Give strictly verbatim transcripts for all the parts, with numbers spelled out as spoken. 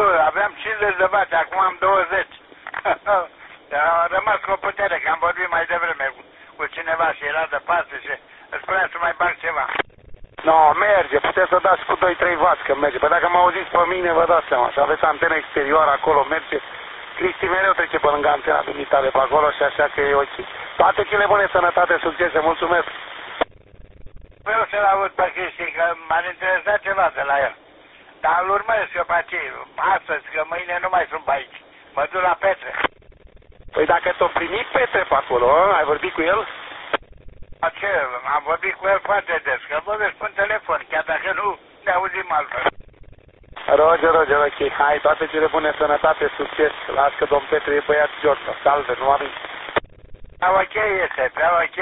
aveam cincizeci de vaci, acum am douăzeci. A rămas cu o putere, că am vorbit mai devreme cu, cu cineva și era de paste și îți spunea să mai bag ceva. No, merge, puteți să dați cu doi trei vaci, că merge. Păi dacă mă auziți pe mine, vă dați seama, și aveți antenă exterioară acolo, merge. Cristi mereu trece pe lângă antena dumitare pe acolo și așa că e ok. Toate cele bune, sănătate, succese, mulțumesc! Vreau să-l aud pe Cristi, că m-ar interesa ceva de la el. Dar îl urmăresc eu pe acei, astăzi, că mâine nu mai sunt pe aici. Mă duc la Petre. Păi dacă t-o primit Petre pe acolo, ai vorbit cu el? Ce? Am vorbit cu el foarte des, că vorbesc pe telefon, chiar dacă nu ne auzim altfel. Roger, Roger, ok. Hai, toate cele bune, sănătate, succes. Las că domn Petre e băiat jos. Salve, nu am. Da, ok este, da, ok.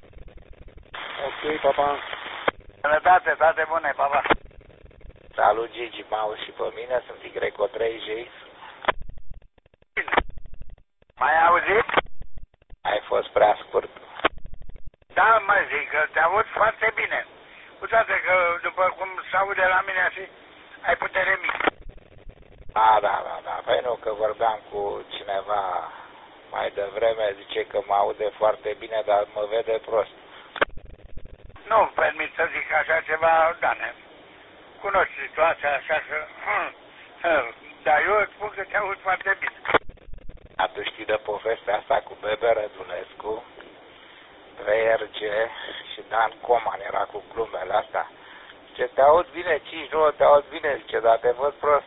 Ok, papa. Sănătate, toate bune, papa. Salut, Gigi, mă auzi și pe mine, sunt Y Greco trei J. M-ai auzit? Ai fost prea scurt. Da, mă zic, că te aud foarte bine. Cu toate că, după cum se aude la mine, așa, ai putere mică. Da, da, da, da. Păi nu, că vorbeam cu cineva mai devreme, zice că mă aude foarte bine, dar mă vede prost. Nu-mi permit să zic așa ceva, Dane. Cunoști situația, așa că... Dar eu îți spun că te aud foarte bine. A, tu știi de povestea asta cu Bebe Rădulescu, trei R G și Dan Coman era cu glumele astea. Zice, te aud bine, cinci nouă, te aud bine, zice, dar te văd prost.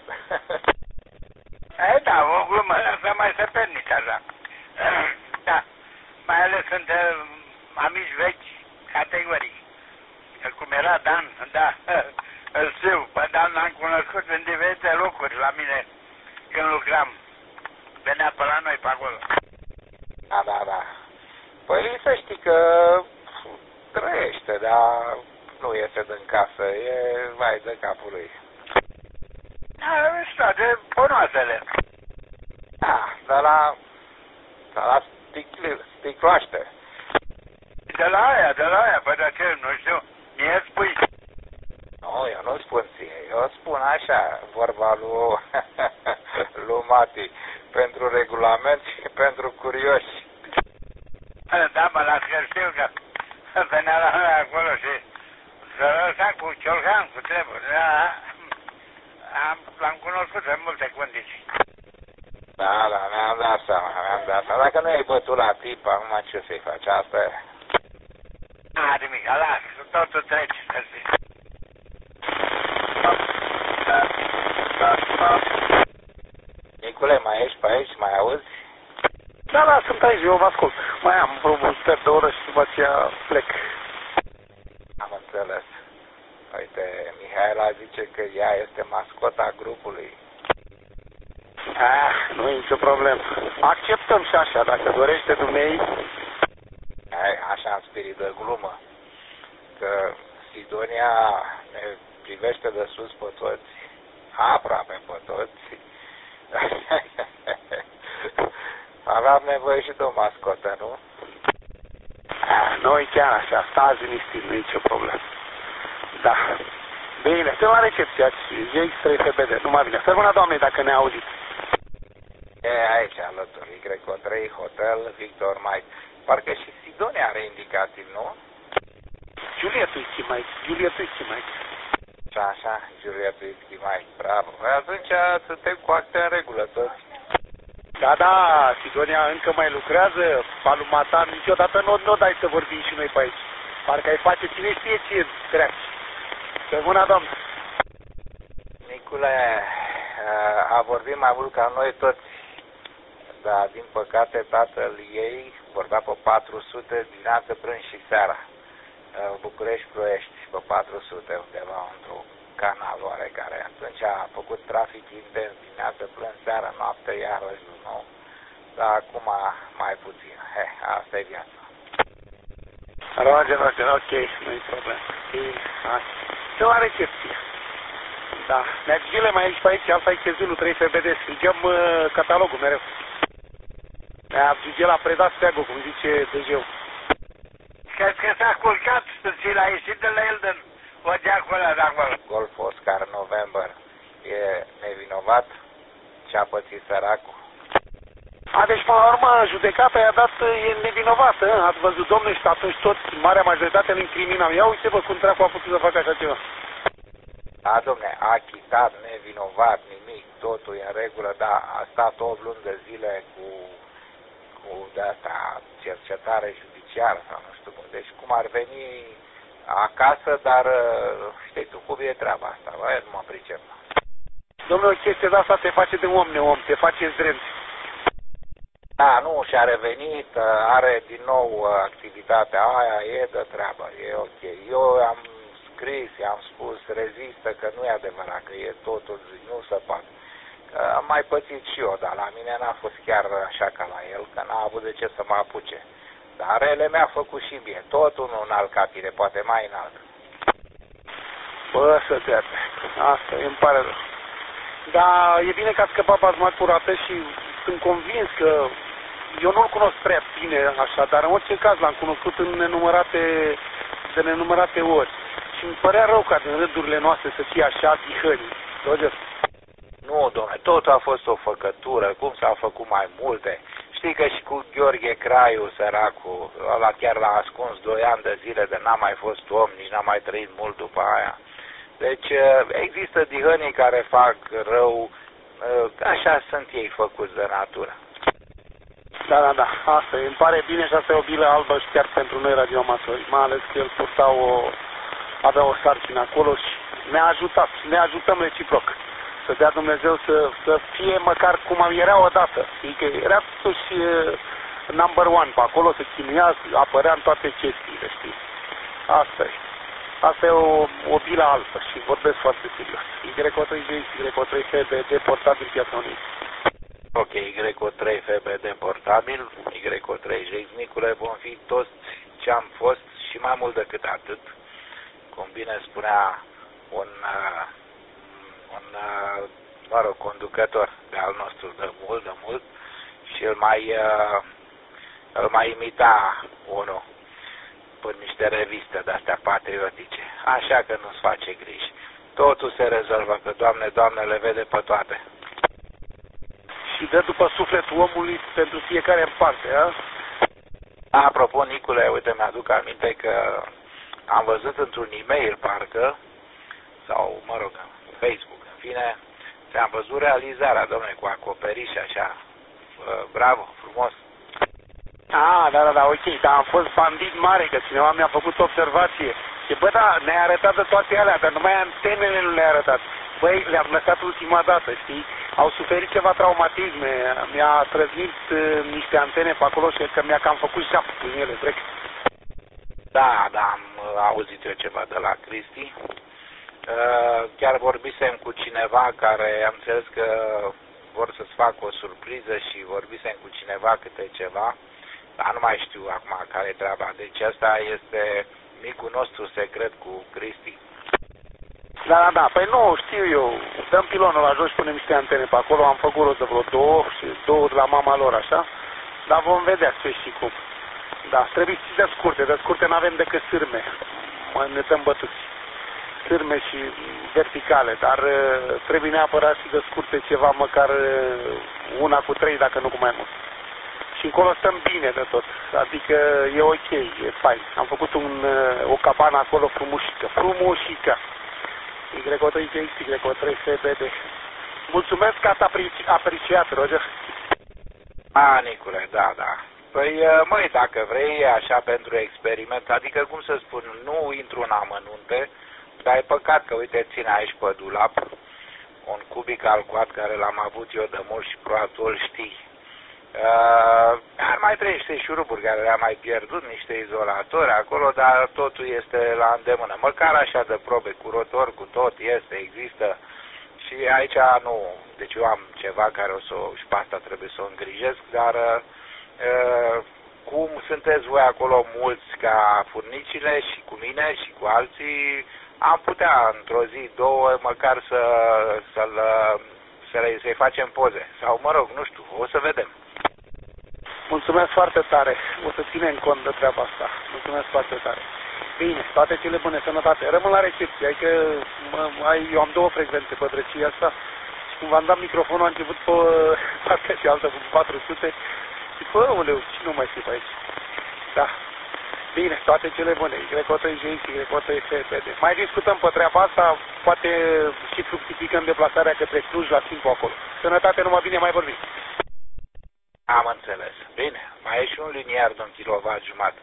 E, da, o glumă asta mai se permite așa. Da, mai ales între amici vechi, categoric. Cum era Dan, da, îl știu, pe Dan l-am cunoscut în diferite locuri la mine când lucram. Venea pe la noi pe acolo. Da, da, da. Păi să știi că trăiește, dar nu iese din casă, e vai de capul lui. Da, toate ponoasele. Da, dar la, dar la sticli, sticloaște. De la aia, de la aia, păi de ce, nu știu, mie spui. Nu, eu nu spun ție, eu spun așa, vorba lui, lui Mati, pentru regulament și pentru curioși. Da, mă las că știu că venea la noi acolo și să lăsa cu ciolhan, cu treburi. Da, am, l-am cunoscut în multe condiții. Da, da, mi-am dat seama, mi-am dat seama. Dacă nu ai bătut la tip, acum ce să-i faci? Asta e. Da, nimic, lasă, totul trece, să zic. Nicule, mai ești pe aici? Mai auzi? Da, da, sunt aici, eu vă ascult. Mai am vreo un sfert de oră și după aceea plec. Am înțeles. Uite, Mihaela zice că ea este mascota grupului. Ah, nu e nicio problemă. Acceptăm și așa, dacă dorește dumnei. Hai, așa în spirit de glumă. Că Sidonia ne privește de sus pe toți, aproape pe toți. Aveam nevoie și de o mascotă, nu? Ah, noi chiar așa, stați liniștit, nu e nicio problemă. Da. Bine, te la recepția, J X trei F B D, numai bine. Sărbuna Doamnei, dacă ne auziți. E aici alături, Y Greco trei, Hotel, Victor Mike. Parcă și Sidonia are indicativ, nu? Juliet Whisky Mike, Juliet Whisky Mike. Și așa, Juliet Whisky Mike, bravo. Păi atunci suntem cu acte în regulă toți. Da, da, Sidonia încă mai lucrează, Palumata, niciodată nu, nu dai să vorbim și noi pe aici. Parcă ai face cine știe ce treacă. Sărbuna Doamnă. Nicule, a vorbit mai mult ca noi toți, dar din păcate tatăl ei vorbea pe patru sute dimineață, prânz și seara. București-Ploiești, pe patru sute, undeva într-o canal oarecare. Atunci a făcut trafic intens dimineață, prânz, seara, noapte, iarăși din nou. Dar acum mai puțin. He, asta e viața. Roger, Roger, ok, nu-i problemă. Bine, hai. Să la recepție. Da, Neagile mai ești pe aici, alta e Chezulul trei F B D, strigăm uh, catalogul mereu. Ne-a Gigi l-a predat steagul, cum zice D J-ul. Crezi că s-a culcat și l-a ieșit de la el din ogeacul ăla de acolo. Golf Oscar November e nevinovat? ce-a pățit săracul. A, deci până la urmă judecata i-a dat, e nevinovată, ați văzut, domnule, și atunci toți, marea majoritate îl incriminau. Ia uite-vă cum dracu a putut să facă așa ceva. Da, domne, a achitat, nevinovat, nimic, totul e în regulă, dar a stat opt luni de zile cu, cu de-asta cercetare judiciară sau nu știu cum. Deci cum ar veni acasă, dar știi tu, cum e treaba asta, bă, nu mă pricep. Domnule, o chestie de asta te face de om neom, te face zdrenț. Da, nu, și-a revenit, are din nou activitatea aia, e de treabă, e ok. Eu am scris, i-am spus, rezistă, că nu e adevărat, că e totul, nu se poate. Că am mai pățit și eu, dar la mine n-a fost chiar așa ca la el, că n-a avut de ce să mă apuce. Dar rele mi-a făcut și mie, totul nu înalt capire, poate mai înalt. Bă, să te asta, îmi pare rău. Dar e bine că ați scăpat bazma curată și sunt convins că eu nu-l cunosc prea bine așa, dar în orice caz l-am cunoscut în nenumărate, de nenumărate ori. Și îmi părea rău ca din rândurile noastre să fie așa dihării. Roger? Nu, domnule, totul a fost o făcătură, cum s-au făcut mai multe. Știi că și cu Gheorghe Craiu, săracul, ăla chiar l-a ascuns doi ani de zile de n-a mai fost om, nici n-a mai trăit mult după aia. Deci există dihănii care fac rău, așa sunt ei făcuți de natură. Da, da, da, asta e, îmi pare bine și asta e o bilă albă și chiar pentru noi radioamatori, mai ales că el purta o, avea o sarcină acolo și ne-a ajutat, ne ajutăm reciproc. Să dea Dumnezeu să, să fie măcar cum era odată, știi, că era totuși number one pe acolo, se chinuia, apărea în toate chestiile, știi, asta e. Asta e o, o bilă albă și vorbesc foarte serios. Y O trei Y O trei F B D portabil Piața Unii. Ok, Y O trei F B D portabil, Y O trei J, Nicule, vom fi toți ce am fost și mai mult decât atât. Cum bine spunea un, uh, un uh, mă rog, conducător de al nostru de mult, de mult, și îl mai, uh, îl mai imita unul pe niște reviste de-astea patriotice. Așa că nu-ți face griji. Totul se rezolvă, că Doamne, Doamne le vede pe toate. Și dă după sufletul omului pentru fiecare în parte, a? Apropo, Nicule, uite, mi-aduc aminte că am văzut într-un e-mail, parcă, sau, mă rog, Facebook, în fine, ți-am văzut realizarea, domnule, cu acoperiș, așa. Bravo, frumos. Ah, da, da, da, ok, dar am fost bandit mare, că cineva mi-a făcut observație. Și bă, da, ne-a arătat de toate alea, dar numai antenele nu le-a arătat. Băi, le-am lăsat ultima dată, știi? Au suferit ceva traumatisme, mi-a trăznit uh, niște antene pe acolo și că mi-a cam făcut șap în ele, trec. Da, da, am uh, auzit eu ceva de la Cristi. Uh, chiar vorbisem cu cineva care am înțeles că vor să-ți facă o surpriză și vorbisem cu cineva câte ceva, dar nu mai știu acum care e treaba. Deci asta este micul nostru secret cu Cristi. Da, da, da, păi nu, știu eu, dăm pilonul la jos și punem niște antene pe acolo, am făcut rost de vreo două și două de la mama lor, așa, dar vom vedea ce și cum. Da, trebuie și de scurte, de scurte n-avem decât sârme, mai ne dăm bătuți, sârme și verticale, dar trebuie neapărat și de scurte ceva, măcar una cu trei, dacă nu cu mai mult. Și încolo stăm bine de tot, adică e ok, e fain. Am făcut un, o cabană acolo frumușică, frumușică. Y O trei X, Y O trei F B D. Mulțumesc că ați apreciat, Roger. A, Nicule, da, da. Păi, măi, dacă vrei, așa pentru experiment, adică, cum să spun, nu intru în amănunte, dar e păcat că, uite, ține aici pe dulap un cubic alcoat care l-am avut eu de mult și probabil îl știi. Uh, ar mai trei niște șuruburi care le-am mai pierdut, niște izolatori acolo, dar totul este la îndemână. Măcar așa de probe, cu rotor, cu tot, este, există. Și aici nu, deci eu am ceva care o să, și pe asta trebuie să o îngrijesc, dar uh, cum sunteți voi acolo mulți ca furnicile și cu mine și cu alții, am putea într-o zi, două, măcar să, să-l, să să-i facem poze. Sau, mă rog, nu știu, o să vedem. Mulțumesc foarte tare. O să ținem cont de treaba asta. Mulțumesc foarte tare. Bine, toate cele bune, sănătate. Rămân la recepție. Adică mă, ai, eu am două frecvențe pe drăcia asta și când v-am dat microfonul a început pe partea cealaltă cu patru sute și bă, uleu, ce nu mai știu pe aici? Da. Bine, toate cele bune, Y trei G X, Y trei F P D. Mai discutăm pe treaba asta, poate și fructificăm deplasarea către Cluj la timpul acolo. Sănătate, numai bine, mai vorbim. Am înțeles. Bine, mai e și un liniar de un kilowatt jumătate.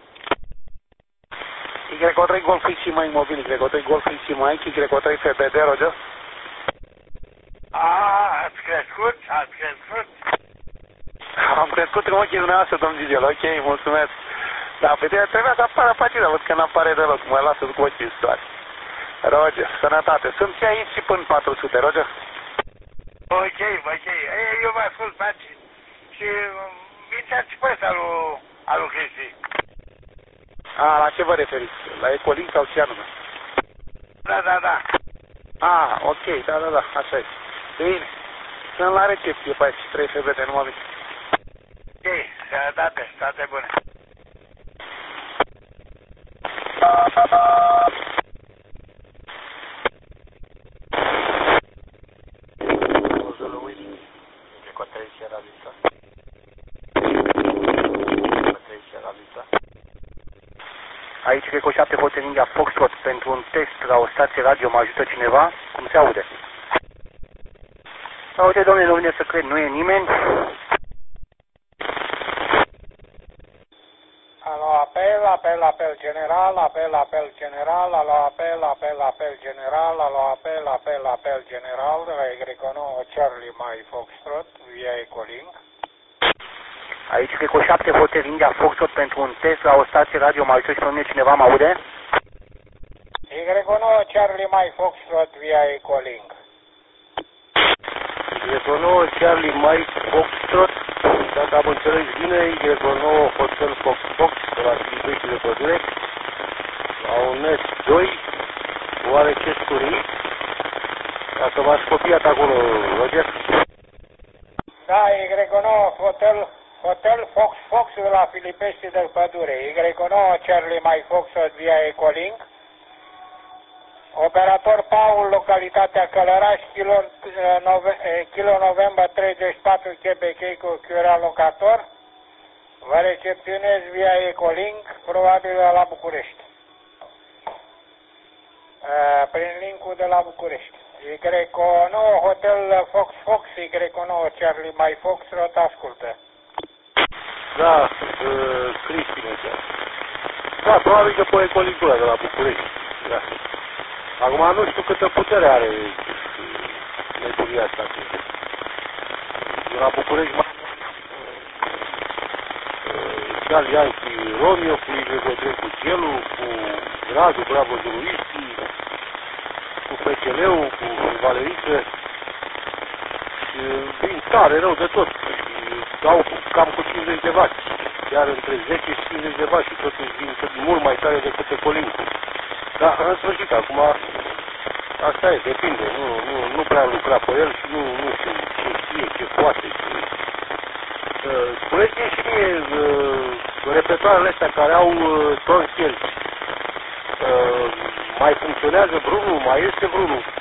Y trei Golf X și mai imobil, Y trei Golf X și mai Y trei F P D, Roger. A, ați crescut? Ați crescut? Am crescut în ochii dumneavoastră, domn Gigel, ok, mulțumesc. Da, pe tine trebuia să apară pagina, văd că n-apare deloc, mă lasă cu ochii în soare. Roger, sănătate, sunt și aici și până patru sute, Roger. Ok, ok, eu vă ascult, faci și vindeați pe ăsta lui, alu Cristi. A, la ce vă referiți? La Ecolink sau ce anume? Da, da, da. A, ok, da, da, da, așa e. Bine, sunt la recepție pe aici, trei F B D, numai bine. Ok, sănătate, toate bune. Aici, cred că o șapte Hotel India Foxtrot pentru un test la o stație radio, mă ajută cineva? Cum se aude? Se aude, domnule, nu vine să cred, nu e nimeni? Alo, apel, apel, apel general, apel, apel general, alo, apel, apel, apel general, alo, apel, apel, apel general, la Y nouă Charlie Mai Foxtrot, via Ecolink. Aici, cred că o șapte Hotel India Foxtrot pentru un test la o stație radio, mă ajută și pe mine cineva, mă aude? Y nouă Charlie Mai Foxtrot, via Ecolink. Y nouă Charlie Mai Foxtrot, dacă am înțeles bine, Y nouă Hotel Fox Fox, de la Filipești de Pădure, la un S doi, oarece scurii, ca să v-ați copiat acolo, Roger? Da, Y nouă Hotel, Hotel Fox Fox de la Filipești de Pădure, Y nouă Charlie Mai Foxtrot, via Ecolink. Operator Paul, localitatea Călăraș, kilo, nove, kilo November treizeci și patru Quebec cu Chiura locator. Vă recepționez via Ecolink, probabil la București. Prin linkul de la București. Y nouă Hotel Fox Fox, Y nouă Charlie Mai Foxtrot, ascultă. Da, uh, Cristina. Da, probabil că pe Ecolincul de la București. Da. Acum nu știu câtă putere are nebunia asta. De la București mai Charlie Yankee Romeo, cu Y trei cu Gelu, cu Radu, Bravo Zuluisti, cu F C L-ul, cu Valeriță. Și vin tare rău de tot. Și dau cam cu cincizeci de vați. Iar între zece și cincizeci de vați și totuși vin mult mai tare decât Ecolincul. Da, în sfârșit, acum, asta e, depinde, nu, nu, nu prea lucra pe el și nu, nu știu ce știe, ce poate. Uh, Spuneți-mi și mie, uh, repetoarele astea care au uh, torsieri, uh, mai funcționează vreunul, mai este vreunul?